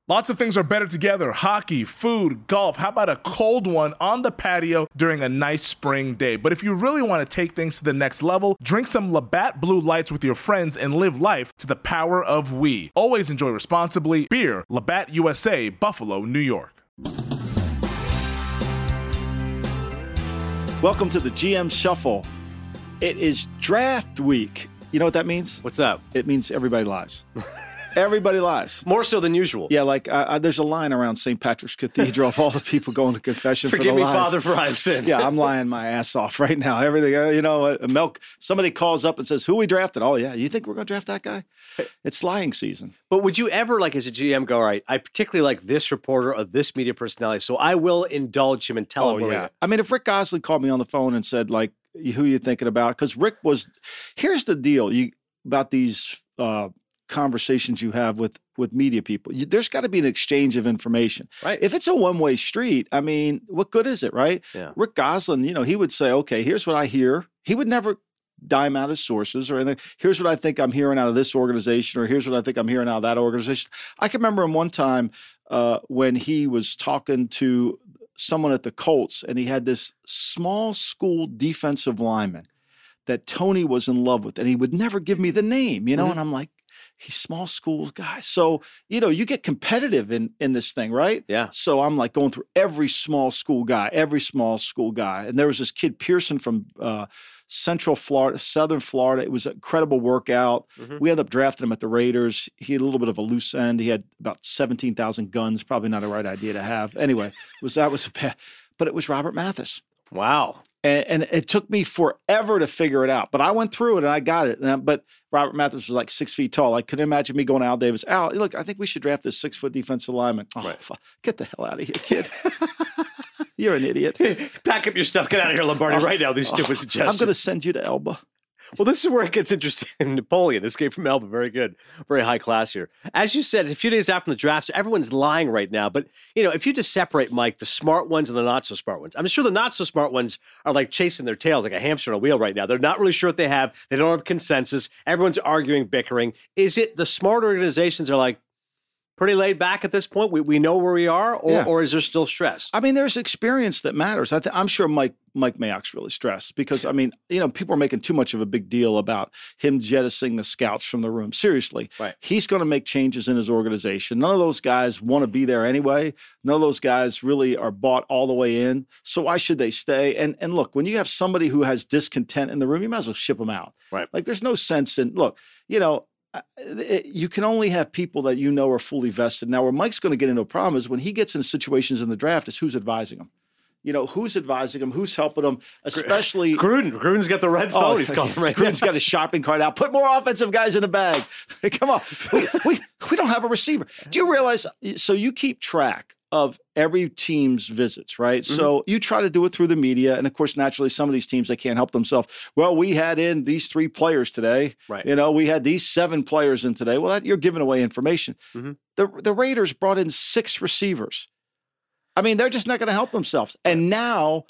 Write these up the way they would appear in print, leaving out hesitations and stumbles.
Lots of things are better together. Hockey, food, golf. How about a cold one on the patio during a nice spring day? But if you really want to take things to the next level, drink some Labatt Blue Lights with your friends and live life to the power of we. Always enjoy responsibly. Beer, Labatt USA, Buffalo, New York. Welcome to the GM Shuffle. It is draft week. You know what that means? What's up? It means everybody lies. Everybody lies. More so than usual. Yeah, like there's a line around St. Patrick's Cathedral of all the people going to confession for the lies. Forgive me, Father, for I've sinned. Yeah, I'm lying my ass off right now. Everything, Milk, somebody calls up and says, who we drafted? Oh, yeah, you think we're going to draft that guy? It's lying season. But would you ever, like as a GM, go, all right, I particularly like this reporter or this media personality, so I will indulge him and tell him. Yeah. I mean, if Rick Gosley called me on the phone and said, like, who you thinking about? Because Rick was, here's the deal about these conversations you have with media people. There's got to be an exchange of information. Right. If it's a one-way street, I mean, what good is it, right? Yeah. Rick Goslin, he would say, okay, here's what I hear. He would never dime out his sources or anything. Here's what I think I'm hearing out of this organization, or here's what I think I'm hearing out of that organization. I can remember him one time when he was talking to someone at the Colts, and he had this small school defensive lineman that Tony was in love with, and he would never give me the name, and I'm like, he's small school guy. So, you get competitive in this thing, right? Yeah. So I'm like going through every small school guy. And there was this kid, Pearson, from Central Florida, Southern Florida. It was an incredible workout. Mm-hmm. We ended up drafting him at the Raiders. He had a little bit of a loose end. He had about 17,000 guns. Probably not a right idea to have. Anyway, that was a bad, but it was Robert Mathis. Wow. And it took me forever to figure it out. But I went through it and I got it. But Robert Mathis was like 6 feet tall. I couldn't imagine me going to Al Davis. Al, look, I think we should draft this 6-foot defensive lineman. Oh, right. Get the hell out of here, kid. You're an idiot. Pack up your stuff. Get out of here, Lombardi, right now. These stupid suggestions. I'm going to send you to Elba. Well, this is where it gets interesting. Napoleon, Escape from Elba, very good. Very high class here. As you said, it's a few days after the draft, so everyone's lying right now. But, if you just separate, Mike, the smart ones and the not-so-smart ones, I'm sure the not-so-smart ones are like chasing their tails like a hamster on a wheel right now. They're not really sure what they have. They don't have consensus. Everyone's arguing, bickering. Is it the smart organizations are like, pretty laid back at this point? We know where we are, or is there still stress? I mean, there's experience that matters. I'm sure Mike Mayock's really stressed because, people are making too much of a big deal about him jettisoning the scouts from the room. Seriously. Right. He's going to make changes in his organization. None of those guys want to be there anyway. None of those guys really are bought all the way in. So why should they stay? And look, when you have somebody who has discontent in the room, you might as well ship them out. Right. Like, there's no sense in, look, you can only have people that are fully vested. Now, where Mike's going to get into a problem is when he gets in situations in the draft is who's advising him. Who's advising him, who's helping him, especially Gruden. Gruden's got the red phone. He's calling right now. Gruden's got his shopping cart out. Put more offensive guys in the bag. Come on. We don't have a receiver. Do you realize? So you keep track of every team's visits, right? Mm-hmm. So you try to do it through the media. And of course, naturally, some of these teams, they can't help themselves. Well, we had in these 3 players today. Right. We had these 7 players in today. Well, you're giving away information. Mm-hmm. The Raiders brought in 6 receivers. I mean, they're just not going to help themselves. And now,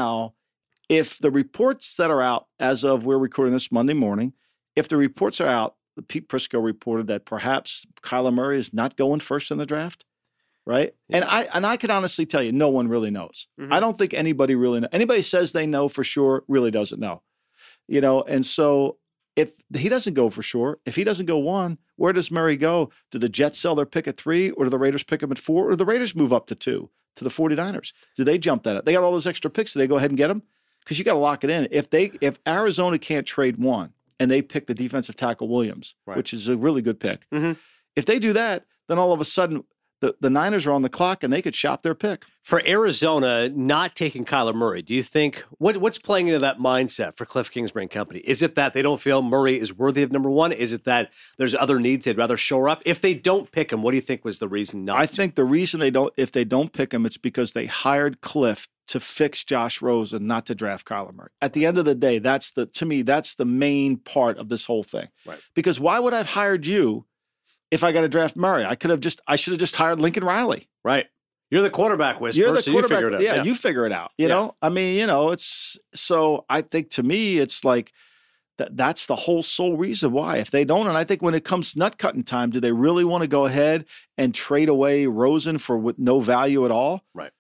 if the reports that are out as of we're recording this Monday morning, if the reports are out, Pete Prisco reported that perhaps Kyler Murray is not going first in the draft. Right. Yeah. And I can honestly tell you, no one really knows. Mm-hmm. I don't think anybody really knows. Anybody says they know for sure really doesn't know. And so if he doesn't go for sure, if he doesn't go 1, where does Murray go? Do the Jets sell their pick at 3, or do the Raiders pick him at 4, or do the Raiders move up to 2 to the 49ers? Do they jump that up? They got all those extra picks. Do they go ahead and get them? Because you got to lock it in. If Arizona can't trade 1 and they pick the defensive tackle Williams, right, which is a really good pick, mm-hmm, if they do that, then all of a sudden the Niners are on the clock and they could shop their pick. For Arizona not taking Kyler Murray, do you think what's playing into that mindset for Cliff Kingsbury and company? Is it that they don't feel Murray is worthy of number 1? Is it that there's other needs they'd rather shore up? If they don't pick him, what do you think was the reason not? I think the reason if they don't pick him, it's because they hired Cliff to fix Josh Rosen, not to draft Kyler Murray. At the end of the day, to me, that's the main part of this whole thing. Right. Because why would I have hired you if I got to draft Murray? I should have just hired Lincoln Riley. Right. You're the quarterback whisperer, You're the so quarterback. You figure it out. Yeah, you figure it out. You know? I mean, it's so I think to me, it's like That's the whole sole reason why. If they don't, and I think when it comes nut cutting time, do they really want to go ahead and trade away Rosen with no value at all? Right.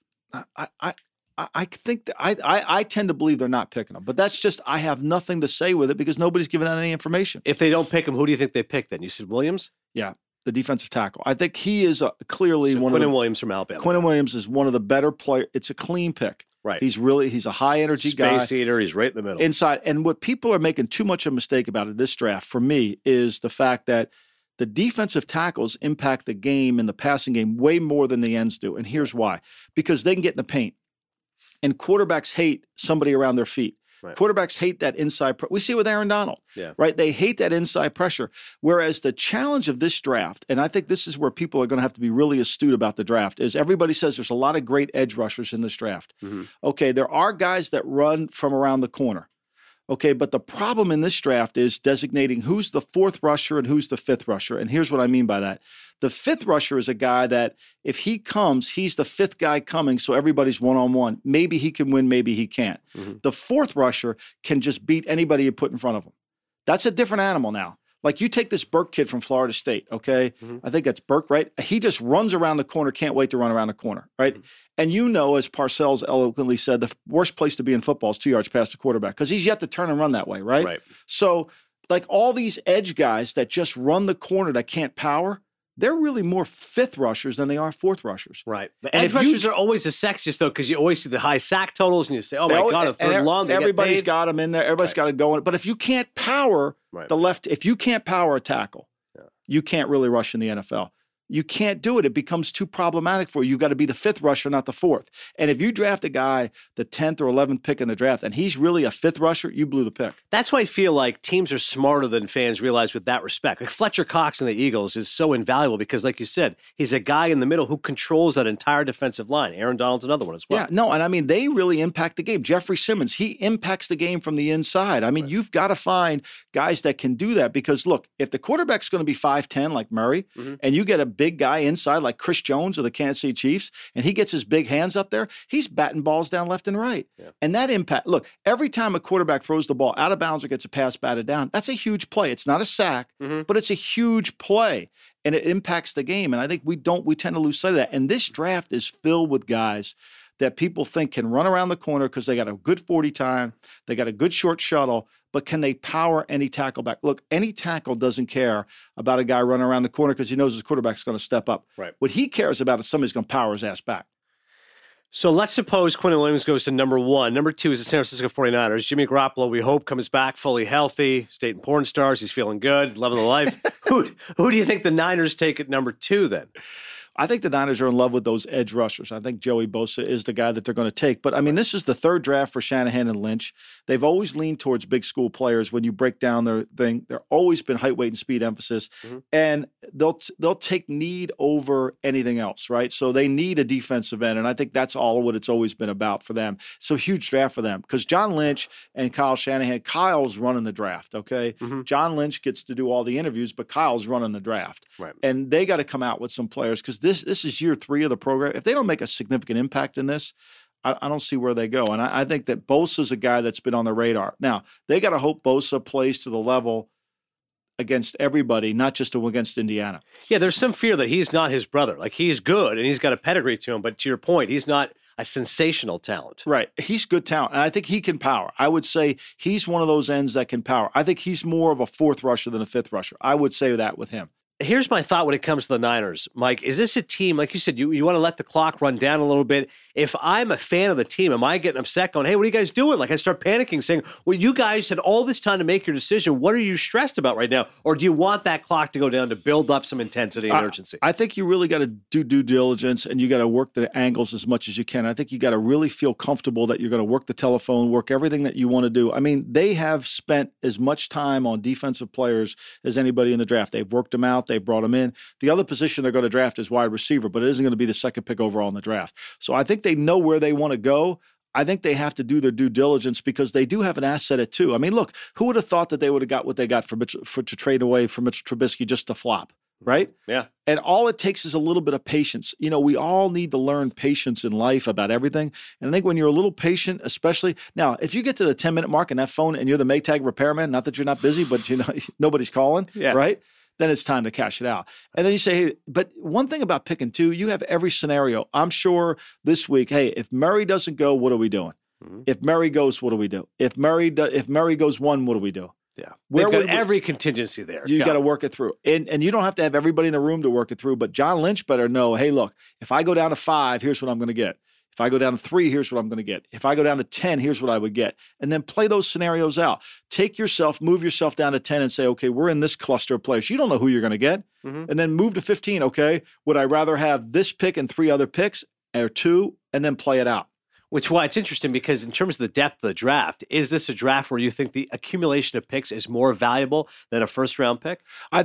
I think that I tend to believe they're not picking him, but that's just I have nothing to say with it because nobody's given out any information. If they don't pick him, who do you think they pick then? You said Williams? Yeah, the defensive tackle. I think he is clearly one of Quinnen Williams from Alabama. Quinnen Williams is one of the better players. It's a clean pick. Right. He's a high energy guy. Space eater. He's right in the middle. Inside. And what people are making too much of a mistake about in this draft, for me, is the fact that the defensive tackles impact the game and the passing game way more than the ends do. And here's why. Because they can get in the paint. And quarterbacks hate somebody around their feet. Right. Quarterbacks hate that inside. We see it with Aaron Donald, right? They hate that inside pressure. Whereas the challenge of this draft, and I think this is where people are going to have to be really astute about the draft, is everybody says there's a lot of great edge rushers in this draft. Mm-hmm. Okay, there are guys that run from around the corner. Okay, but the problem in this draft is designating who's the fourth rusher and who's the fifth rusher. And here's what I mean by that. The fifth rusher is a guy that if he comes, he's the fifth guy coming, so everybody's one-on-one. Maybe he can win, maybe he can't. Mm-hmm. The fourth rusher can just beat anybody you put in front of him. That's a different animal now. Like you take this Burke kid from Florida State, okay? Mm-hmm. I think that's Burke, right? He just runs around the corner, can't wait to run around the corner, right? Mm-hmm. And you know, as Parcells eloquently said, the worst place to be in football is 2 yards past the quarterback because he's yet to turn and run that way, right? Right. So like all these edge guys that just run the corner that can't power, they're really more fifth rushers than they are fourth rushers. Right. But edge rushers are always the sexiest, though, because you always see the high sack totals and you say, oh, my God, a third and long, everybody's got them in there. Everybody's got to go in. But if you can't power the left, if you can't power a tackle, you can't really rush in the NFL. You can't do it. It becomes too problematic for you. You've got to be the fifth rusher, not the fourth. And if you draft a guy, the 10th or 11th pick in the draft, and he's really a fifth rusher, you blew the pick. That's why I feel like teams are smarter than fans realize with that respect. Like Fletcher Cox in the Eagles is so invaluable because, like you said, he's a guy in the middle who controls that entire defensive line. Aaron Donald's another one as well. Yeah, no, and I mean, they really impact the game. Jeffrey Simmons, he impacts the game from the inside. I mean, you've got to find guys that can do that because, look, if the quarterback's going to be 5'10", like Murray, and you get a big guy inside like Chris Jones of the Kansas City Chiefs, and he gets his big hands up there, he's batting balls down left and right. Yeah. And that impact, look, every time a quarterback throws the ball out of bounds or gets a pass batted down, that's a huge play. It's not a sack, but it's a huge play. And it impacts the game. And I think we tend to lose sight of that. And this draft is filled with guys that people think can run around the corner because they got a good 40 time, they got a good short shuttle, but can they power any tackle back? Look, any tackle doesn't care about a guy running around the corner because he knows his quarterback's going to step up. Right. What he cares about is somebody's going to power his ass back. So let's suppose Quinnen Williams goes to number 1. Number 2 is the San Francisco 49ers. Jimmy Garoppolo, we hope, comes back fully healthy. State and porn stars. He's feeling good, loving the life. Who do you think the Niners take at number 2 then? I think the Niners are in love with those edge rushers. I think Joey Bosa is the guy that they're going to take. But, I mean, this is the third draft for Shanahan and Lynch. They've always leaned towards big school players. When you break down their thing, they're always been height, weight, and speed emphasis. And they'll take need over anything else, right? So they need a defensive end, and I think that's all what it's always been about for them. So huge draft for them because John Lynch and Kyle Shanahan, Kyle's running the draft, okay? John Lynch gets to do all the interviews, but Kyle's running the draft. Right. And they got to come out with some players because this is year 3 of the program. If they don't make a significant impact in this, I don't see where they go. And I think that Bosa's a guy that's been on the radar. Now, they got to hope Bosa plays to the level against everybody, not just against Indiana. Yeah, there's some fear that he's not his brother. Like, he's good and he's got a pedigree to him, but to your point, he's not a sensational talent. Right. He's good talent, and I think he can power. I would say he's one of those ends that can power. I think he's more of a fourth rusher than a fifth rusher. I would say that with him. Here's my thought when it comes to the Niners, Mike. Is this a team, like you said, you want to let the clock run down a little bit? If I'm a fan of the team, am I getting upset going, hey, what are you guys doing? Like I start panicking saying, well, you guys had all this time to make your decision. What are you stressed about right now? Or do you want that clock to go down to build up some intensity and urgency? I think you really got to do due diligence and you got to work the angles as much as you can. I think you got to really feel comfortable that you're going to work the telephone, work everything that you want to do. I mean, they have spent as much time on defensive players as anybody in the draft. They've worked them out. They've brought them in. The other position they're going to draft is wide receiver, but it isn't going to be the second pick overall in the draft. So I think they know where they want to go. I think they have to do their due diligence because they do have an asset at 2. I mean, look, who would have thought that they would have got what they got to trade away for Mitchell Trubisky just to flop? right? Yeah. And all it takes is a little bit of patience. You know, we all need to learn patience in life about everything. And I think when you're a little patient, especially now, if you get to the 10-minute mark on that phone and you're the Maytag repairman, not that you're not busy, but you know, nobody's calling, right? Then it's time to cash it out. And then you say, hey, but one thing about picking two, you have every scenario. I'm sure this week, hey, if Murray doesn't go, what are we doing? If Murray goes, what do we do? If Murray goes one, what do we do? Yeah. Where They've got would we- every contingency there. You got to work it through. And you don't have to have everybody in the room to work it through, but John Lynch better know, hey, look, if I go down to 5, here's what I'm going to get. If I go down to 3, here's what I'm going to get. If I go down to 10, here's what I would get. And then play those scenarios out. Move yourself down to 10 and say, okay, we're in this cluster of players. You don't know who you're going to get. And then move to 15. Okay, would I rather have this pick and 3 other picks or 2, and then play it out? Which why it's interesting because in terms of the depth of the draft, is this a draft where you think the accumulation of picks is more valuable than a first-round pick?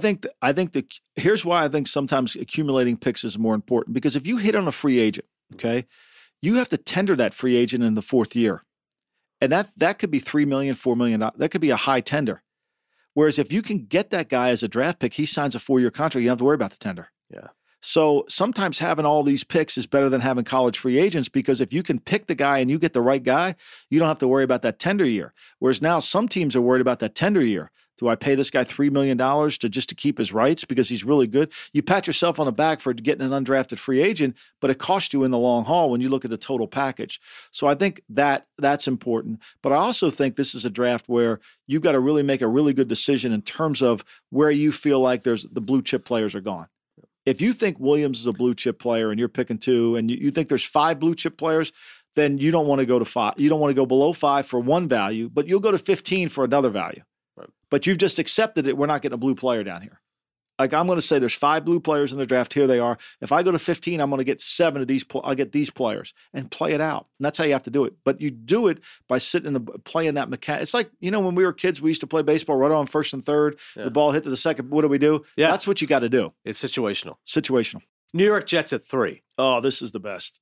Here's why I think sometimes accumulating picks is more important, because if you hit on a free agent, okay, you have to tender that free agent in the 4th year. And that could be $3 million, $4 million. That could be a high tender. Whereas if you can get that guy as a draft pick, he signs a 4-year contract, you don't have to worry about the tender. Yeah. So sometimes having all these picks is better than having college free agents, because if you can pick the guy and you get the right guy, you don't have to worry about that tender year. Whereas now some teams are worried about that tender year. Do I pay this guy $3 million to keep his rights because he's really good? You pat yourself on the back for getting an undrafted free agent, but it costs you in the long haul when you look at the total package. So I think that's important. But I also think this is a draft where you've got to really make a really good decision in terms of where you feel like the blue chip players are gone. If you think Williams is a blue chip player and you're picking 2 and you think there's 5 blue chip players, then you don't want to go to 5. You don't want to go below 5 for one value, but you'll go to 15 for another value. Right. But you've just accepted that we're not getting a blue player down here. Like I'm going to say there's 5 blue players in the draft. Here they are. If I go to 15, I'm going to get 7 of these. I'll get these players and play it out. And that's how you have to do it. But you do it by playing that mechanic. It's like, you know, when we were kids, we used to play baseball right on 1st and 3rd. Yeah. The ball hit to the 2nd. What do we do? Yeah. That's what you got to do. It's situational. New York Jets at 3. Oh, this is the best.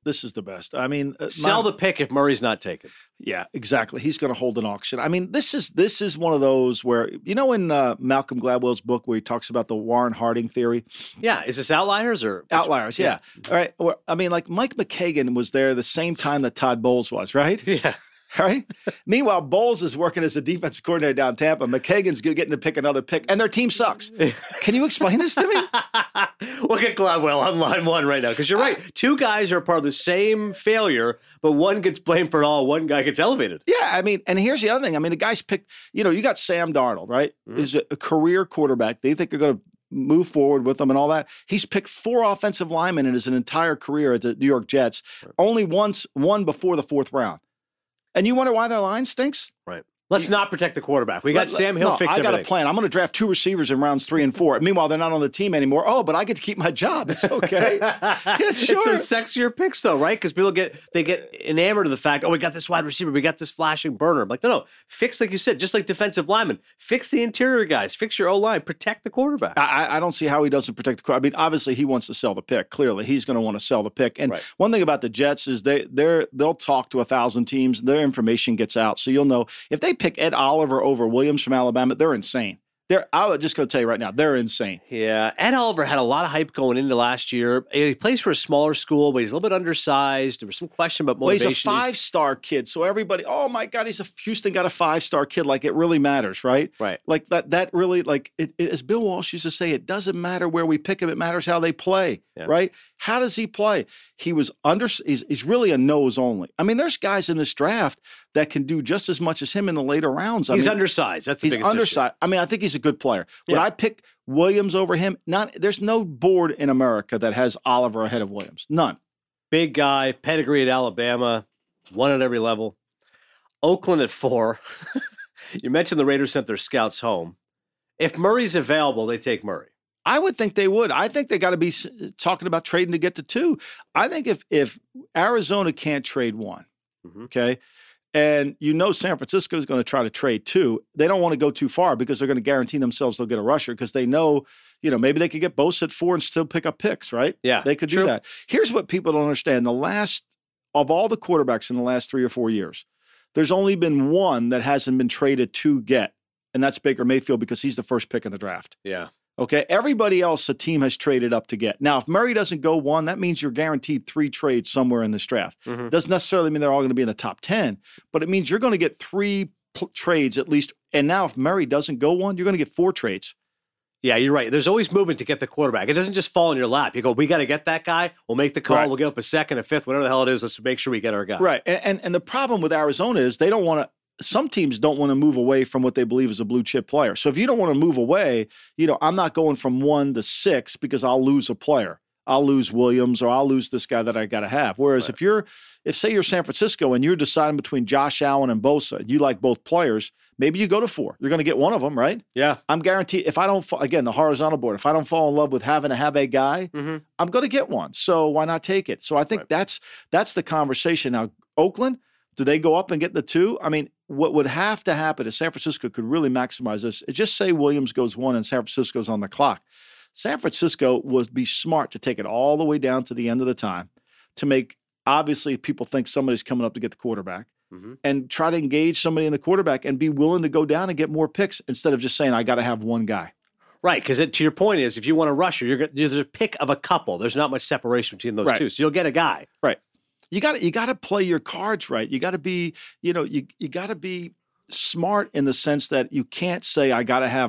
I mean, sell the pick if Murray's not taken. Yeah, exactly. He's going to hold an auction. I mean, this is one of those where, you know, in Malcolm Gladwell's book where he talks about the Warren Harding theory. Yeah, is this Outliers or Outliers? Yeah. All right. Well, I mean, like Mike McKagan was there the same time that Todd Bowles was, right? Yeah. Right. Meanwhile, Bowles is working as a defensive coordinator down Tampa. McKagan's getting to pick another pick, and their team sucks. Can you explain this to me? Look at Gladwell on line 1 right now, because you're right. 2 guys are part of the same failure, but one gets blamed for it all. One guy gets elevated. Yeah, I mean, and here's the other thing. I mean, the guys picked. You know, you got Sam Darnold, right? Is a career quarterback. They think they're going to move forward with them and all that. He's picked 4 offensive linemen in his entire career at the New York Jets. Right. Only one before the 4th round. And you wonder why their line stinks? Right. Let's not protect the quarterback. We got Sam Hill fix everything. I got a plan. I'm going to draft 2 receivers in rounds 3 and 4. Meanwhile, they're not on the team anymore. Oh, but I get to keep my job. It's okay. Yeah, sure. It's a sexier picks, though, right? Because people get enamored of the fact, oh, we got this wide receiver, we got this flashing burner. I'm like, no. Fix, like you said, just like defensive linemen. Fix the interior guys. Fix your O-line. Protect the quarterback. I don't see how he doesn't protect the quarterback. I mean, obviously, he wants to sell the pick. Clearly, he's going to want to sell the pick. And one thing about the Jets is they'll talk to 1,000 teams. Their information gets out. So you'll know if they pick Ed Oliver over Williams from Alabama, they're insane. I was just going to tell you right now, they're insane. Yeah. Ed Oliver had a lot of hype going into last year. He plays for a smaller school, but he's a little bit undersized. There was some question about motivation. Well, he's a 5-star kid. So everybody, oh my God, Houston got a 5-star kid. Like it really matters, right? Right. Like that really, like as Bill Walsh used to say, it doesn't matter where we pick him. It matters how they play, right? How does he play? He's really a nose only. I mean, there's guys in this draft that can do just as much as him in the later rounds. He's undersized. That's the biggest undersized. Issue. I mean, I think he's a good player. Would I pick Williams over him? There's no board in America that has Oliver ahead of Williams. None. Big guy, pedigree at Alabama, won at every level. Oakland at 4. You mentioned the Raiders sent their scouts home. If Murray's available, they take Murray. I would think they would. I think they got to be talking about trading to get to 2. I think if Arizona can't trade 1, okay, and you know San Francisco is going to try to trade 2, they don't want to go too far because they're going to guarantee themselves they'll get a rusher because they know, you know, maybe they could get Bosa at 4 and still pick up picks, right? Yeah, they could do that. Here's what people don't understand. Of all the quarterbacks in the last 3 or 4 years, there's only been one that hasn't been traded to get, and that's Baker Mayfield because he's the first pick in the draft. Yeah. Okay, everybody else a team has traded up to get. Now, if Murray doesn't go 1, that means you're guaranteed 3 trades somewhere in this draft. Doesn't necessarily mean they're all going to be in the top 10, but it means you're going to get 3 trades at least. And now if Murray doesn't go 1, you're going to get 4 trades. Yeah, you're right. There's always movement to get the quarterback. It doesn't just fall in your lap. You go, we got to get that guy. We'll make the call. Right. We'll give up a second, a fifth, whatever the hell it is. Let's make sure we get our guy. Right. And the problem with Arizona is they don't want to. Some teams don't want to move away from what they believe is a blue chip player. So if you don't want to move away, I'm not going from 1 to 6 because I'll lose a player. I'll lose Williams or I'll lose this guy that I got to have. Whereas if say you're San Francisco and you're deciding between Josh Allen and Bosa, and you like both players, maybe you go to 4. You're going to get one of them, right? Yeah. I'm guaranteed if I don't, again, the horizontal board, if I don't fall in love with having to have a guy, I'm going to get one. So why not take it? So I think that's the conversation. Now, Oakland, do they go up and get the 2? I mean, what would have to happen if San Francisco could really maximize this is just say Williams goes 1 and San Francisco's on the clock. San Francisco would be smart to take it all the way down to the end of the time to make, obviously, people think somebody's coming up to get the quarterback and try to engage somebody in the quarterback and be willing to go down and get more picks instead of just saying, I got to have one guy. Right, because to your point is, if you want a rusher, there's a pick of a couple. There's not much separation between those two, so you'll get a guy. Right. You got to play your cards right. You got to be, you got to be smart in the sense that you can't say I got to have.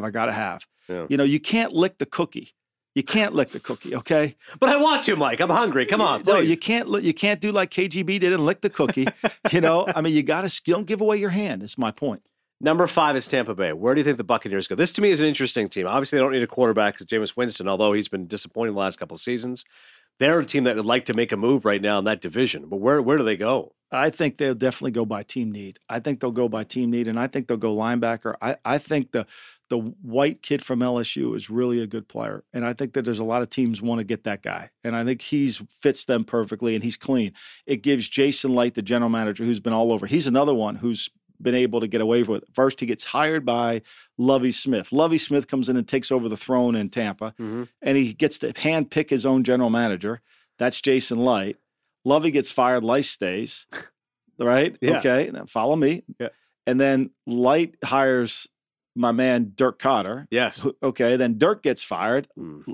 Yeah. You can't lick the cookie. You can't lick the cookie, okay? But I want to, Mike. I'm hungry. Come on, please. No, you can't do like KGB did and lick the cookie. I mean, you got to don't give away your hand. Is my point. Number 5 is Tampa Bay. Where do you think the Buccaneers go? This, to me, is an interesting team. Obviously, they don't need a quarterback because Jameis Winston, although he's been disappointing the last couple of seasons, they're a team that would like to make a move right now in that division. But where do they go? I think they'll definitely go by team need. And I think they'll go linebacker. I think the white kid from LSU is really a good player. And I think that there's a lot of teams want to get that guy. And I think he fits them perfectly, and he's clean. It gives Jason Light, the general manager, who's been all over. He's another one who's been able to get away with it. First, he gets hired by Lovie Smith. Lovie Smith comes in and takes over the throne in Tampa, and he gets to handpick his own general manager. That's Jason Light. Lovie gets fired. Light stays, right? Yeah. Okay, now follow me. Yeah. And then Light hires my man Dirk Cotter. Yes. Okay, then Dirk gets fired.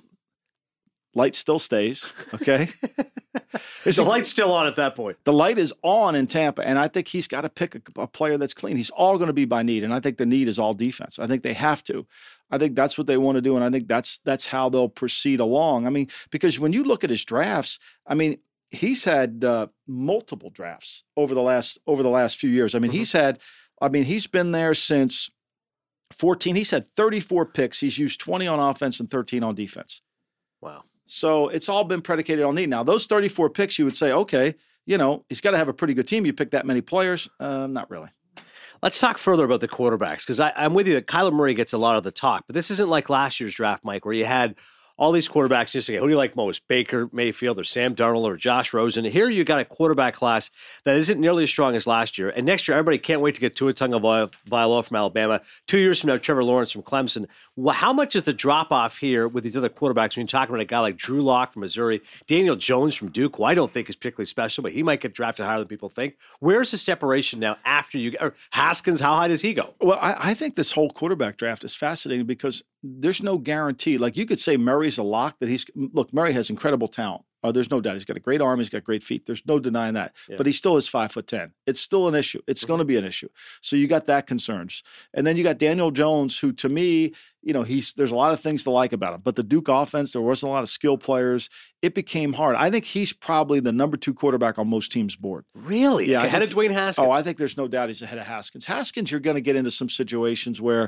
Light still stays, okay? The light's still on at that point. The light is on in Tampa, and I think he's got to pick a player that's clean. He's all going to be by need, and I think the need is all defense. I think they have to. I think that's what they want to do, and I think that's how they'll proceed along. I mean, because when you look at his drafts, I mean, he's had multiple drafts over the last few years. I mean, he's been there since 14. He's had 34 picks. He's used 20 on offense and 13 on defense. Wow. So it's all been predicated on need. Now, those 34 picks, you would say, okay, he's got to have a pretty good team. You pick that many players. Not really. Let's talk further about the quarterbacks, because I'm with you that Kyler Murray gets a lot of the talk, but this isn't like last year's draft, Mike, where you had all these quarterbacks. Just say, who do you like most? Baker Mayfield or Sam Darnold or Josh Rosen? Here you got a quarterback class that isn't nearly as strong as last year. And next year, everybody can't wait to get Tua Tagovailoa from Alabama. 2 years from now, Trevor Lawrence from Clemson. Well, how much is the drop-off here with these other quarterbacks? When you're talking about a guy like Drew Lock from Missouri, Daniel Jones from Duke, who I don't think is particularly special, but he might get drafted higher than people think. Where's the separation now after or Haskins, how high does he go? Well, I think this whole quarterback draft is fascinating because there's no guarantee. Like you could say Murray's a lock Murray has incredible talent. There's no doubt. He's got a great arm. He's got great feet. There's no denying that. Yeah. But he still is 5'10". It's still an issue. It's going to be an issue. So you got that concerns. And then you got Daniel Jones, who to me, there's a lot of things to like about him. But the Duke offense, there wasn't a lot of skill players. It became hard. I think he's probably the number 2 quarterback on most teams' board. Really? Yeah. Ahead of Dwayne Haskins? Oh, I think there's no doubt he's ahead of Haskins. Haskins, you're going to get into some situations where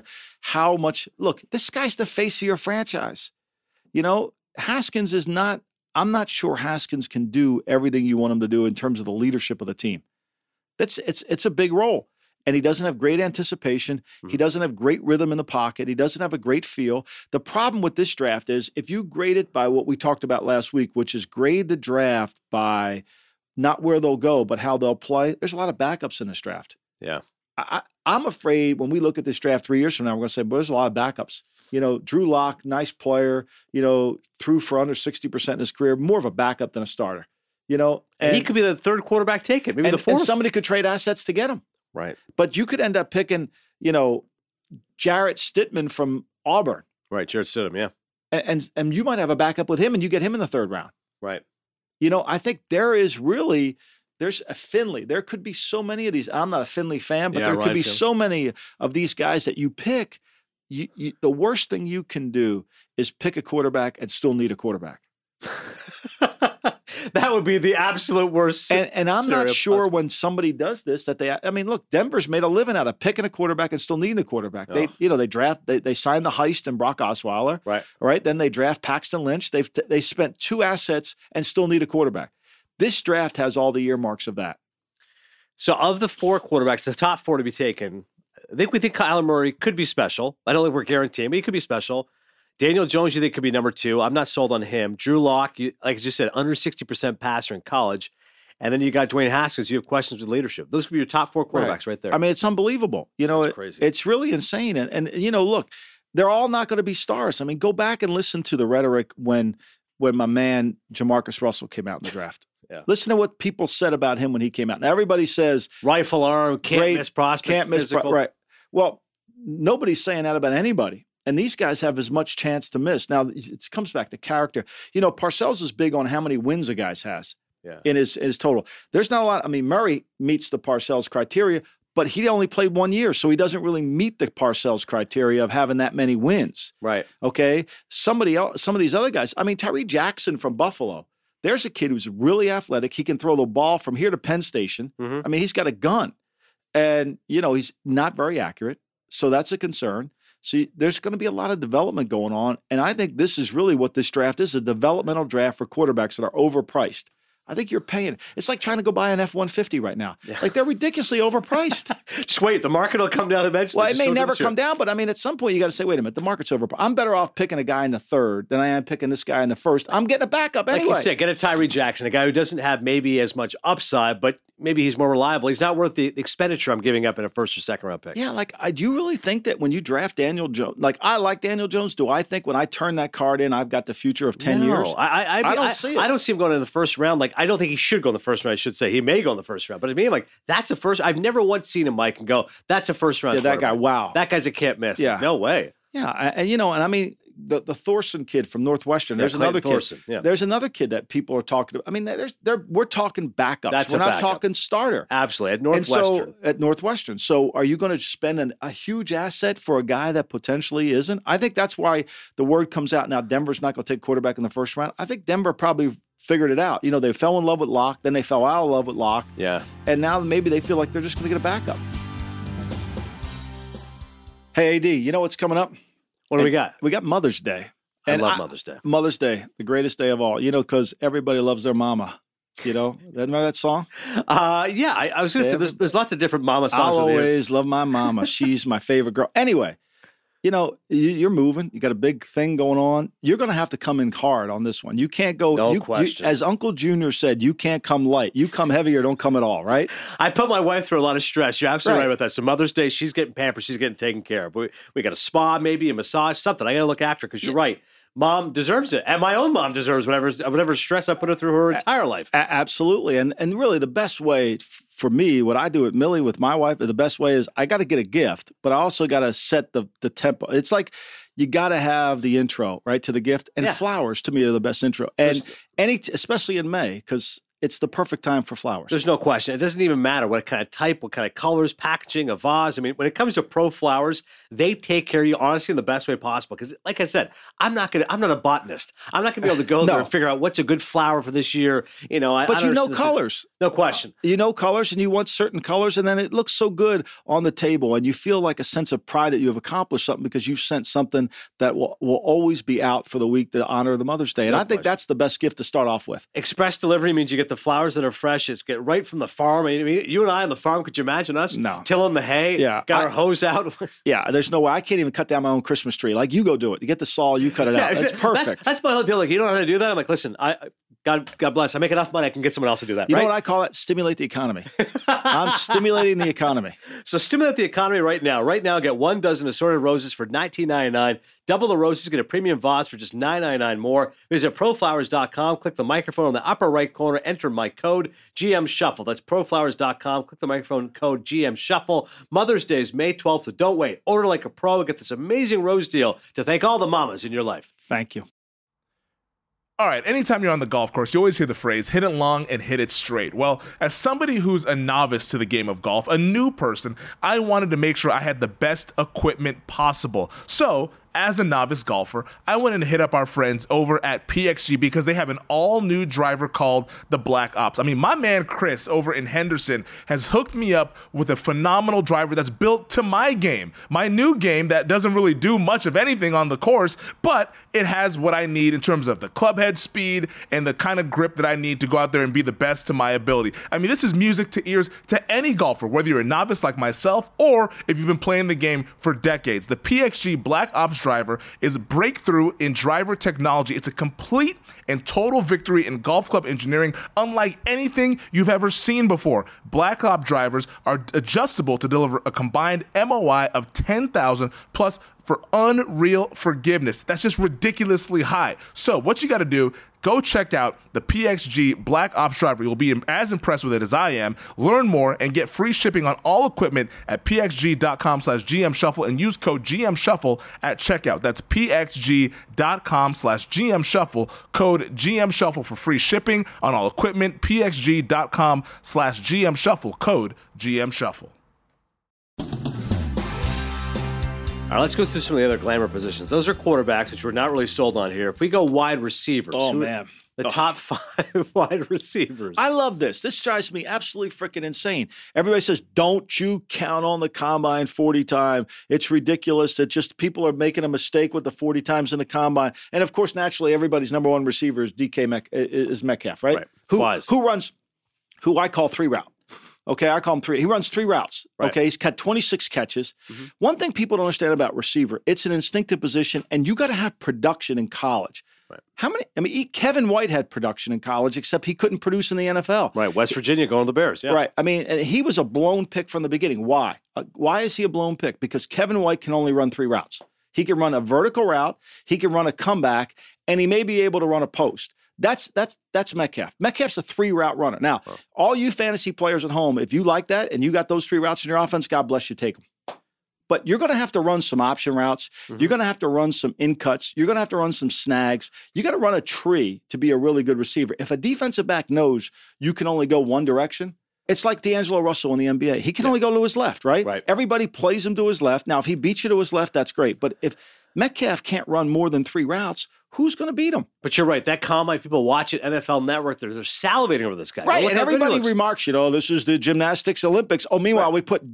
this guy's the face of your franchise. Haskins is not. I'm not sure Haskins can do everything you want him to do in terms of the leadership of the team. It's a big role. And he doesn't have great anticipation. He doesn't have great rhythm in the pocket. He doesn't have a great feel. The problem with this draft is if you grade it by what we talked about last week, which is grade the draft by not where they'll go, but how they'll play, there's a lot of backups in this draft. Yeah. I'm afraid when we look at this draft 3 years from now, we're going to say, but there's a lot of backups. Drew Lock, nice player, threw for under 60% in his career, more of a backup than a starter, and he could be the 3rd quarterback taken, maybe the 4th. And somebody could trade assets to get him. Right. But you could end up picking, Jarrett Stidham from Auburn. Right, Jared Stidham, yeah. And you might have a backup with him, and you get him in the third round. Right. I think there's a Finley. There could be so many of these. I'm not a Finley fan, but there could be so many of these guys that you pick. The worst thing you can do is pick a quarterback and still need a quarterback. That would be the absolute worst. And I'm not sure when somebody does this look, Denver's made a living out of picking a quarterback and still needing a quarterback. They signed the Heist and Brock Osweiler. Right. Then they draft Paxton Lynch. They spent 2 assets and still need a quarterback. This draft has all the earmarks of that. So of the 4 quarterbacks, the top 4 to be taken, we think Kyler Murray could be special. I don't think we're guaranteeing, but he could be special. Daniel Jones, you think could be number 2. I'm not sold on him. Drew Lock, like you said, under 60% passer in college. And then you got Dwayne Haskins. You have questions with leadership. Those could be your top 4 quarterbacks right there. I mean, it's unbelievable. Crazy. It's really insane. And look, they're all not going to be stars. I mean, go back and listen to the rhetoric when my man Jamarcus Russell came out in the draft. Yeah. Listen to what people said about him when he came out. Now, everybody says rifle arm, can't miss prospect, physical. Right. Well, nobody's saying that about anybody. And these guys have as much chance to miss. Now, it comes back to character. Parcells is big on how many wins a guy has in his total. There's not a lot. I mean, Murray meets the Parcells criteria, but he only played 1 year, so he doesn't really meet the Parcells criteria of having that many wins. Right. Okay? Somebody else, some of these other guys. I mean, Tyree Jackson from Buffalo. There's a kid who's really athletic. He can throw the ball from here to Penn Station. Mm-hmm. I mean, he's got a gun. And, he's not very accurate, so that's a concern. So there's going to be a lot of development going on. And I think this is really what this draft is, a developmental draft for quarterbacks that are overpriced. I think you're paying. It's like trying to go buy an F-150 right now. Yeah. Like, they're ridiculously overpriced. Just wait. The market will come down eventually. Well, it may never come down, but I mean, at some point you got to say, wait a minute, the market's overpriced. I'm better off picking a guy in the 3rd than I am picking this guy in the 1st. I'm getting a backup anyway. Like you said, get a Tyree Jackson, a guy who doesn't have maybe as much upside, but maybe he's more reliable. He's not worth the expenditure I'm giving up in a 1st or 2nd round pick. Yeah, do you really think that when you draft Daniel Jones, I like Daniel Jones, do I think when I turn that card in, I've got the future of 10 years? I don't see it. I don't see him going in the 1st round. I don't think he should go in the 1st round, I should say. He may go in the 1st round. But I mean, that's a first. I've never once seen him, Mike, and go, that's a 1st round. Yeah, that guy, wow. That guy's a can't miss. Yeah. No way. Yeah, and I mean, the Thorson kid from Northwestern. There's another Thorson, kid. Yeah. There's another kid that people are talking about. I mean, we're talking backups. We're not talking starter. Absolutely. At Northwestern. So are you going to spend a huge asset for a guy that potentially isn't? I think that's why the word comes out now. Denver's not going to take quarterback in the 1st round. I think Denver probably figured it out. They fell in love with Locke, then they fell out of love with Locke. Yeah. And now maybe they feel like they're just going to get a backup. Hey, AD, you know what's coming up? What do we got? We got Mother's Day. I love Mother's Day. Mother's Day, the greatest day of all. Because everybody loves their mama. Remember that song? Yeah, I was going to say there's lots of different mama songs. I'll always love my mama. She's my favorite girl. Anyway, you're moving. You got a big thing going on. You're going to have to come in hard on this one. You can't go. No question. As Uncle Junior said, you can't come light. You come heavy or don't come at all, right? I put my wife through a lot of stress. You're absolutely right with that. So Mother's Day, she's getting pampered. She's getting taken care of. We got a spa, maybe a massage, something. I got to look after because you're right. Mom deserves it. And my own mom deserves whatever stress I put her through her entire life. Absolutely. And really the best way for me, what I do with Millie, with my wife, the best way is I got to get a gift, but I also got to set the tempo. It's like you got to have the intro, right, to the gift. And flowers, to me, are the best intro. And especially in May, because it's the perfect time for flowers. There's no question. It doesn't even matter what kind of type, what kind of colors, packaging, a vase. I mean, when it comes to pro flowers, they take care of you honestly in the best way possible. Because, like I said, I'm not a botanist. I'm not gonna be able to go there and figure out what's a good flower for this year. But you know colors. No question. You know colors, and you want certain colors, and then it looks so good on the table, and you feel like a sense of pride that you have accomplished something because you've sent something that will always be out for the week to honor the Mother's Day. And I think that's the best gift to start off with. Express delivery means you get the flowers that are fresh. It's get right from the farm. I mean, you and I on the farm, could you imagine us? No. Tilling the hay? Yeah. Got our hose out? Yeah, there's no way. I can't even cut down my own Christmas tree. Like, you go do it. You get the saw, you cut it out. That's perfect. That's my whole deal. Like, you don't know how to do that? I'm like, listen, God bless. I make enough money, I can get someone else to do that. You right? know what I call it? Stimulate the economy. I'm stimulating the economy. So stimulate the economy right now. Right now, get 1 dozen assorted roses for $19.99. Double the roses, get a premium vase for just $9.99 more. Visit proflowers.com, click the microphone on the upper right corner, enter my code GM Shuffle. That's proflowers.com, click the microphone code GM Shuffle. Mother's Day is May 12th, so don't wait. Order like a pro and get this amazing rose deal to thank all the mamas in your life. Thank you. All right, anytime you're on the golf course, you always hear the phrase, hit it long and hit it straight. Well, as somebody who's a novice to the game of golf, a new person, I wanted to make sure I had the best equipment possible. So, as a novice golfer, I went and hit up our friends over at PXG because they have an all-new driver called the Black Ops. I mean, my man Chris over in Henderson has hooked me up with a phenomenal driver that's built to my game, my new game that doesn't really do much of anything on the course, but it has what I need in terms of the club head speed and the kind of grip that I need to go out there and be the best to my ability. I mean, this is music to ears to any golfer, whether you're a novice like myself or if you've been playing the game for decades. The PXG Black Ops driver is a breakthrough in driver technology. It's a complete and total victory in golf club engineering, unlike anything you've ever seen before. Black Ops drivers are adjustable to deliver a combined MOI of 10,000 plus for unreal forgiveness. That's just ridiculously high. So what you got to do, go check out the PXG Black Ops driver. You'll be as impressed with it as I am. Learn more and get free shipping on all equipment at pxg.com/GM Shuffle and use code GM Shuffle at checkout. That's pxg.com/GM Shuffle, code GM Shuffle for free shipping on all equipment. pxg.com/GM Shuffle, code GM Shuffle. All right, let's go through some of the other glamour positions. Those are quarterbacks, which we're not really sold on here. If we go wide receivers. Man. The top 5 wide receivers. I love this. This drives me absolutely freaking insane. Everybody says, don't you count on the combine 40 time. It's ridiculous that just people are making a mistake with the 40 times in the combine. And of course, naturally, everybody's number one receiver is is Metcalf, right? Who runs, who I call 3-route. Okay, I call him 3. He runs 3 routes. Right. Okay, he's got 26 catches. Mm-hmm. One thing people don't understand about receiver, it's an instinctive position, and you got to have production in college. Right. How many? I mean, Kevin White had production in college, except he couldn't produce in the NFL. Right, West Virginia going to the Bears. Yeah. Right. I mean, and he was a blown pick from the beginning. Why? Why is he a blown pick? Because Kevin White can only run 3 routes. He can run a vertical route, he can run a comeback, and he may be able to run a post. That's Metcalf. Metcalf's a 3-route runner. Now, all you fantasy players at home, if you like that and you got those 3 routes in your offense, God bless you, take them. But you're going to have to run some option routes. Mm-hmm. You're going to have to run some in cuts. You're going to have to run some snags. You got to run a tree to be a really good receiver. If a defensive back knows you can only go one direction, it's like D'Angelo Russell in the NBA. He can only go to his left, right? Everybody plays him to his left. Now, if he beats you to his left, that's great. But if Metcalf can't run more than 3 routes, who's going to beat him? But you're right. That combine, people watch it, NFL Network, they're salivating over this guy. Right, and everybody remarks, this is the gymnastics Olympics. Oh, meanwhile, we put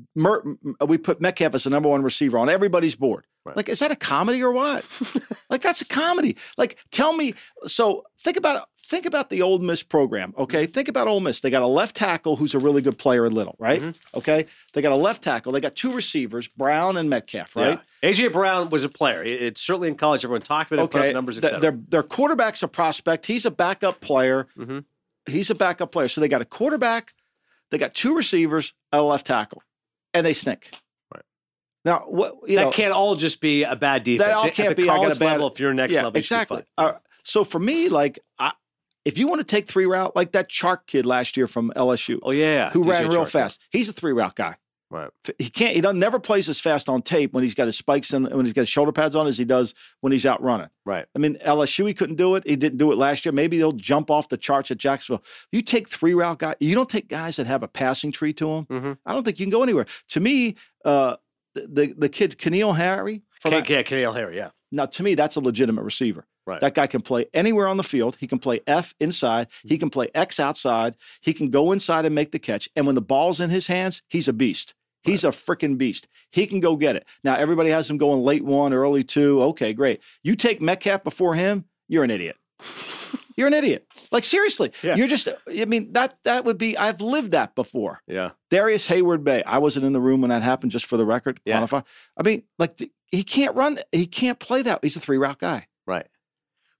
Metcalf as the number 1 receiver on everybody's board. Right. Like, is that a comedy or what? Like, that's a comedy. Like, tell me. So think about the Ole Miss program, okay? Think about Ole Miss. They got a left tackle who's a really good player in Little, right? Mm-hmm. Okay? They got a left tackle. They got 2 receivers, Brown and Metcalf, right? Yeah. A.J. Brown was a player. It's certainly in college. Everyone talked about it, put up numbers, et cetera. Their quarterback's a prospect. He's a backup player. Mm-hmm. He's a backup player. So they got a quarterback, they got 2 receivers, and a left tackle, and they stink. Right. Now, that can't all just be a bad defense. That all can't be. I got a bad level. If you're next level, exactly. So for me, like, if you want to take 3-route, like that Chark kid last year from LSU, who ran real fast, he's a 3-route guy. Right. He never plays as fast on tape when he's got his spikes and when he's got his shoulder pads on as he does when he's out running. Right. I mean, LSU, he couldn't do it. He didn't do it last year. Maybe they'll jump off the charts at Jacksonville. You take 3-route guys. You don't take guys that have a passing tree to them. Mm-hmm. I don't think you can go anywhere. To me, the kid, Keneal Harry. Keneal Harry, yeah. Now, to me, that's a legitimate receiver. Right. That guy can play anywhere on the field. He can play F inside. He can play X outside. He can go inside and make the catch. And when the ball's in his hands, he's a beast. He's a freaking beast. He can go get it. Now, everybody has him going late 1, early 2. Okay, great. You take Metcalf before him, you're an idiot. You're an idiot. Like, seriously. Yeah. You're just, I mean, that would be, I've lived that before. Yeah. Darius Hayward-Bay. I wasn't in the room when that happened, just for the record. Yeah. Quantify. I mean, like, he can't run. He can't play that. He's a 3-route guy. Right.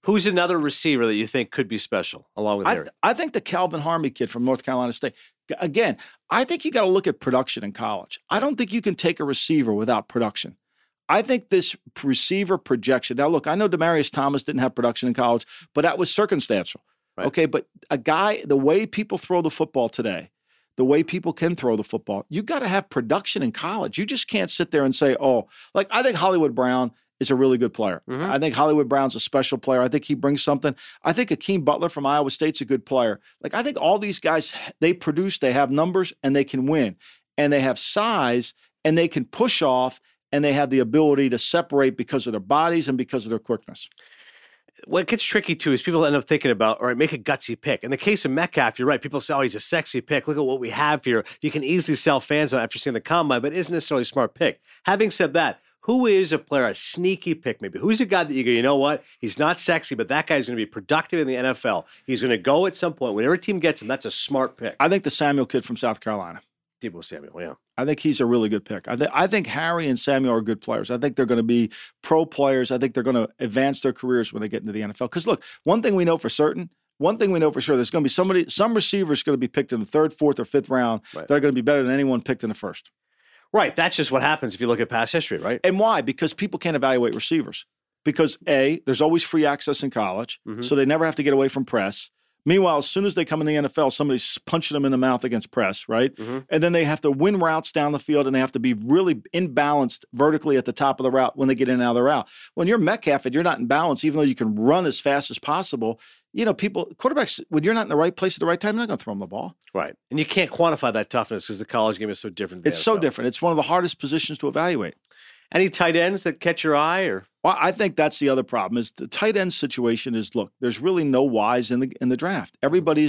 Who's another receiver that you think could be special along with Harry? I think the Calvin Harmony kid from North Carolina State. Again, I think you got to look at production in college. I don't think you can take a receiver without production. I think this receiver projection. Now, look, I know Demaryius Thomas didn't have production in college, but that was circumstantial. Right. Okay, but a guy, the way people throw the football today, the way people can throw the football, you got to have production in college. You just can't sit there and say, oh, like I think Hollywood Brown is a really good player. Mm-hmm. I think Hollywood Brown's a special player. I think he brings something. I think Akeem Butler from Iowa State's a good player. Like I think all these guys, they produce, they have numbers, and they can win. And they have size, and they can push off, and they have the ability to separate because of their bodies and because of their quickness. What gets tricky, too, is people end up thinking about, all right, make a gutsy pick. In the case of Metcalf, you're right. People say, oh, he's a sexy pick. Look at what we have here. You can easily sell fans on after seeing the combine, but it isn't necessarily a smart pick. Having said that, who is a player, a sneaky pick maybe? Who's a guy that you go, you know what? He's not sexy, but that guy's going to be productive in the NFL. He's going to go at some point. Whenever a team gets him, that's a smart pick. I think the Samuel kid from South Carolina. Deebo Samuel, yeah. I think he's a really good pick. I think Harry and Samuel are good players. I think they're going to be pro players. I think they're going to advance their careers when they get into the NFL. Because look, one thing we know for sure, there's going to be some receivers going to be picked in the third, fourth, or fifth round that are going to be better than anyone picked in the first. Right. That's just what happens if you look at past history, right? And why? Because people can't evaluate receivers. Because A, there's always free access in college, so they never have to get away from press. Meanwhile, as soon as they come in the NFL, somebody's punching them in the mouth against press, right? And then they have to win routes down the field, and they have to be really imbalanced vertically at the top of the route when they get in and out of the route. When you're Metcalf and you're not in balance, even though you can run as fast as possible, quarterbacks, when you're not in the right place at the right time, you're not going to throw them the ball. Right. And you can't quantify that toughness because the college game is so different. It's so different. It's one of the hardest positions to evaluate. Any tight ends that catch your eye? Or Well, I think that's the other problem is the tight end situation is, look, there's really no whys in the draft. Everybody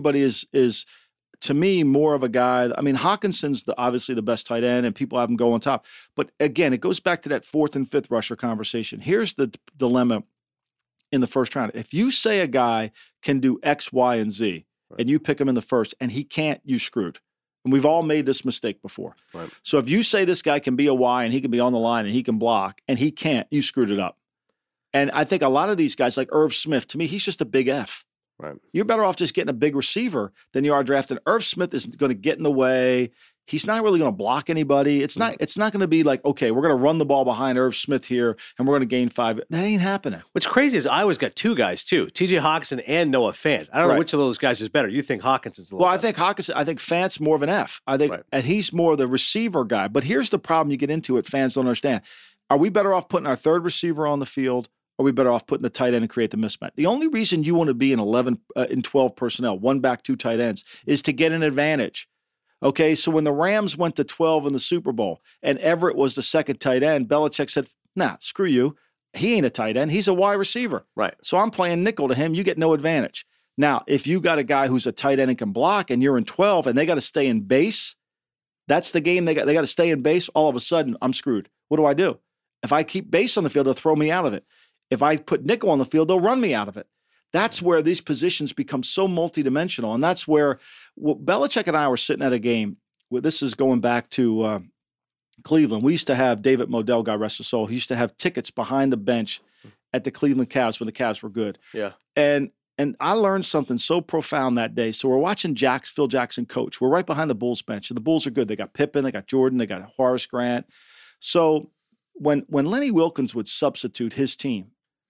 is to me more of a guy. I mean, Hawkinson's obviously the best tight end and people have him go on top. But again, it goes back to that fourth and fifth rusher conversation. Here's the dilemma in the first round. If you say a guy can do X, Y, and Z, and you pick him in the first and he can't, you screwed. And we've all made this mistake before. Right. So if you say this guy can be a Y and he can be on the line and he can block and he can't, you screwed it up. And I think a lot of these guys like Irv Smith, to me, he's just a big F. Right. You're better off just getting a big receiver than you are drafting. Irv Smith is going to get in the way. He's not really going to block anybody. It's not going to be like, okay, we're going to run the ball behind Irv Smith here and we're going to gain 5. That ain't happening. What's crazy is Iowa's got two guys too, TJ Hawkinson and Noah Fant. I don't know which of those guys is better. You think Hawkinson's a little better? I think Fant's more of an F. I think and he's more the receiver guy. But here's the problem you get into it, fans don't understand. Are we better off putting our third receiver on the field? Or are we better off putting the tight end and create the mismatch? The only reason you want to be in 12 personnel, one back, two tight ends, is to get an advantage. Okay, so when the Rams went to 12 in the Super Bowl and Everett was the second tight end, Belichick said, nah, screw you. He ain't a tight end. He's a wide receiver. Right. So I'm playing nickel to him. You get no advantage. Now, if you got a guy who's a tight end and can block and you're in 12 and they got to stay in base, that's the game. They got to stay in base. All of a sudden, I'm screwed. What do? If I keep base on the field, they'll throw me out of it. If I put nickel on the field, they'll run me out of it. That's where these positions become so multidimensional. And that's where Belichick and I were sitting at a game. This is going back to Cleveland. We used to have David Modell, God rest his soul. He used to have tickets behind the bench at the Cleveland Cavs when the Cavs were good. Yeah. And I learned something so profound that day. So we're watching Phil Jackson coach. We're right behind the Bulls bench. And the Bulls are good. They got Pippen, they got Jordan, they got Horace Grant. So when Lenny Wilkins would substitute his team,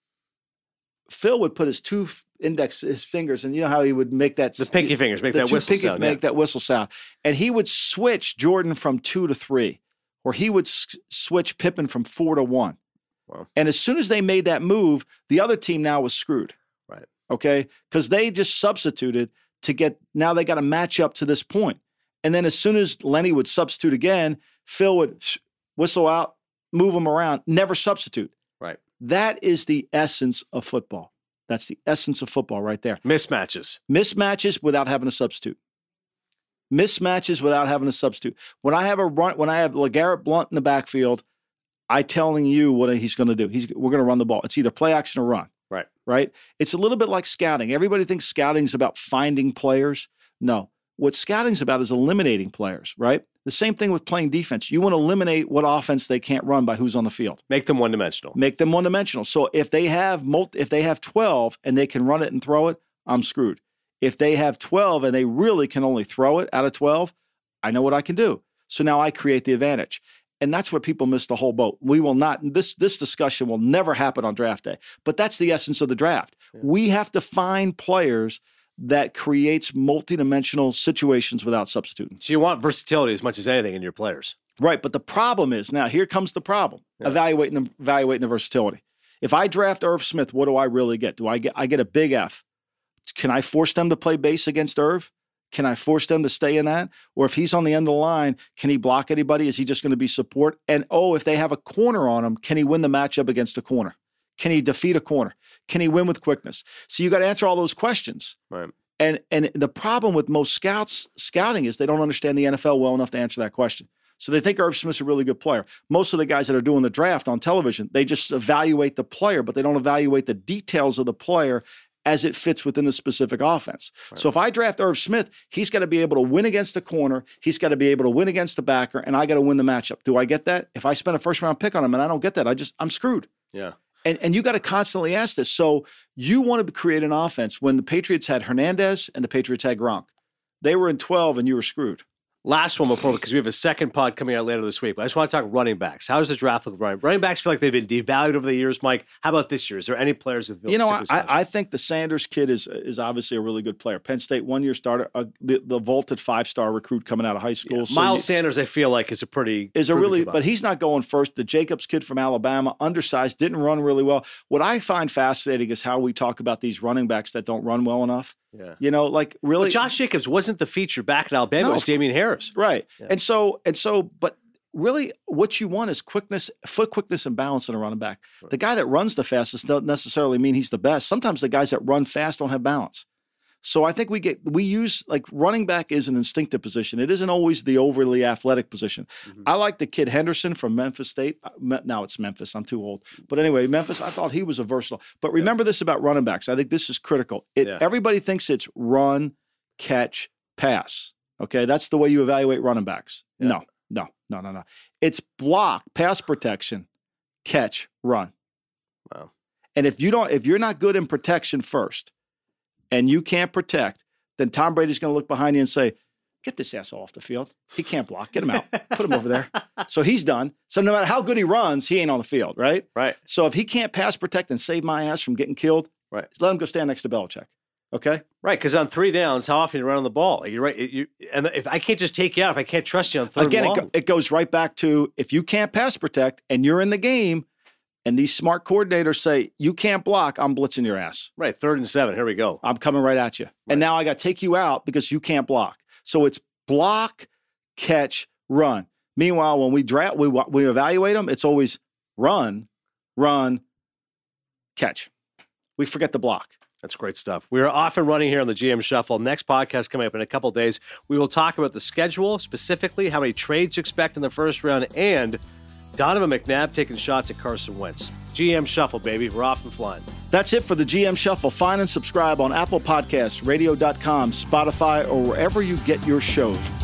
Phil would put his his fingers, and you know how he would make that the pinky fingers make that whistle sound. That whistle sound, and he would switch Jordan from 2 to 3, or he would switch Pippen from 4 to 1. Wow. And as soon as they made that move, the other team now was screwed. Right. Okay, because they just substituted to get. Now they got to match up to this point, and then as soon as Lenny would substitute again, Phil would whistle out, move them around, never substitute. Right. That is the essence of football. That's the essence of football right there. Mismatches Mismatches without having a substitute. Mismatches without having a substitute. When I have LeGarrette Blount in the backfield, I telling you what he's going to do. We're going to run the ball. It's either play action or run. Right. Right? It's a little bit like scouting. Everybody thinks scouting is about finding players. No. What scouting is about is eliminating players, right? The same thing with playing defense. You want to eliminate what offense they can't run by who's on the field. Make them one-dimensional. Make them one-dimensional. So if they have 12 and they can run it and throw it, I'm screwed. If they have 12 and they really can only throw it out of 12, I know what I can do. So now I create the advantage. And that's where people miss the whole boat. We will not, this discussion will never happen on draft day. But that's the essence of the draft. Yeah. We have to find players that creates multidimensional situations without substituting. So you want versatility as much as anything in your players. Right, but the problem is, now here comes the problem, evaluating the versatility. If I draft Irv Smith, what do I really get? I get a big F. Can I force them to play base against Irv? Can I force them to stay in that? Or if he's on the end of the line, can he block anybody? Is he just going to be support? And if they have a corner on him, can he win the matchup against a corner? Can he defeat a corner? Can he win with quickness? So you got to answer all those questions. Right. And the problem with most scouting is they don't understand the NFL well enough to answer that question. So they think Irv Smith's a really good player. Most of the guys that are doing the draft on television, they just evaluate the player, but they don't evaluate the details of the player as it fits within the specific offense. Right. So if I draft Irv Smith, he's got to be able to win against the corner. He's got to be able to win against the backer, and I got to win the matchup. Do I get that? If I spend a first-round pick on him and I don't get that, I'm screwed. Yeah. And you got to constantly ask this. So you want to create an offense. When the Patriots had Hernandez and the Patriots had Gronk, they were in 12 and you were screwed. Last one before, because we have a second pod coming out later this week. But I just want to talk running backs. How does the draft look? Running backs feel like they've been devalued over the years, Mike. How about this year? Is there any players with I think the Sanders kid is obviously a really good player. Penn State 1-year starter, the vaulted 5-star recruit coming out of high school. Yeah. So Miles Sanders, I feel like, is a but he's not going first. The Jacobs kid from Alabama, undersized, didn't run really well. What I find fascinating is how we talk about these running backs that don't run well enough. Yeah. Really. But Josh Jacobs wasn't the feature back in Alabama. It was Damian Harris. Right. Yeah. And so, but really what you want is quickness, foot quickness and balance in a running back. Right. The guy that runs the fastest doesn't necessarily mean he's the best. Sometimes the guys that run fast don't have balance. So I think we use running back is an instinctive position. It isn't always the overly athletic position. Mm-hmm. I like the kid Henderson from Memphis State. Now it's Memphis. I'm too old. But anyway, Memphis, I thought he was a versatile. But remember this about running backs. I think this is critical. Everybody thinks it's run, catch, pass. Okay, that's the way you evaluate running backs. Yeah. No. It's block, pass protection, catch, run. Wow. And if you're not good in protection first, and you can't protect, then Tom Brady's going to look behind you and say, get this asshole off the field. He can't block. Get him out. Put him over there. So he's done. So no matter how good he runs, he ain't on the field, right? Right. So if he can't pass protect and save my ass from getting killed, right, let him go stand next to Belichick. Okay? Right, because on 3 downs, how often you run on the ball? You're right. And if I can't just take you out, if I can't trust you on third and long. It goes right back to if you can't pass protect and you're in the game, and these smart coordinators say, you can't block, I'm blitzing your ass. Right, 3rd and 7, here we go. I'm coming right at you. Right. And now I got to take you out because you can't block. So it's block, catch, run. Meanwhile, when we evaluate them, it's always run, catch. We forget the block. That's great stuff. We are off and running here on the GM Shuffle. Next podcast coming up in a couple of days. We will talk about the schedule, specifically how many trades you expect in the first round, and Donovan McNabb taking shots at Carson Wentz. GM Shuffle, baby. We're off and flying. That's it for the GM Shuffle. Find and subscribe on Apple Podcasts, radio.com, Spotify, or wherever you get your shows.